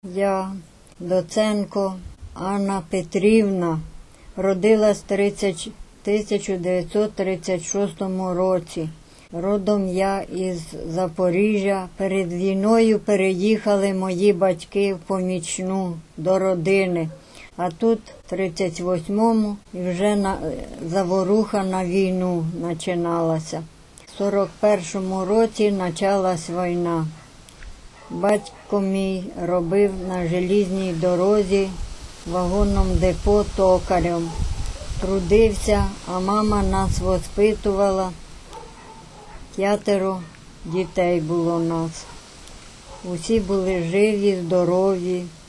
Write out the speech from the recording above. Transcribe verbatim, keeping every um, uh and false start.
Я, Доценко Анна Петрівна, родилась в тисяча дев'ятсот тридцять шостому році. Родом я із Запоріжжя. Перед війною переїхали мої батьки в Помічну до родини. А тут в тридцять восьмому і вже на, заворуха на війну починалася. В сорок першому році почалась війна. Батько мій робив на желізній дорозі, в вагонному депо токарем. Трудився, а мама нас воспитувала. П'ятеро дітей було нас. Усі були живі, здорові.